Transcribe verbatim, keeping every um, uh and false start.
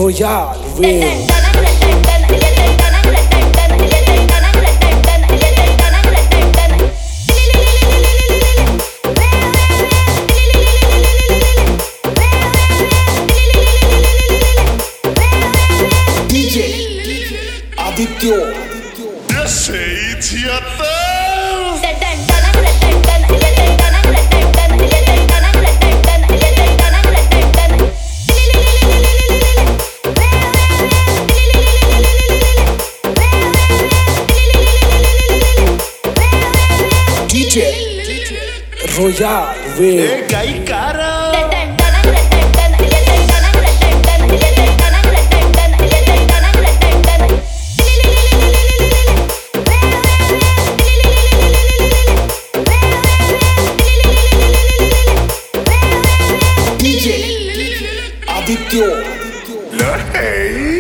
Royal Way. D J Adityo sei theater. D J Royal Way. E gai cara. D J Adityo Hey.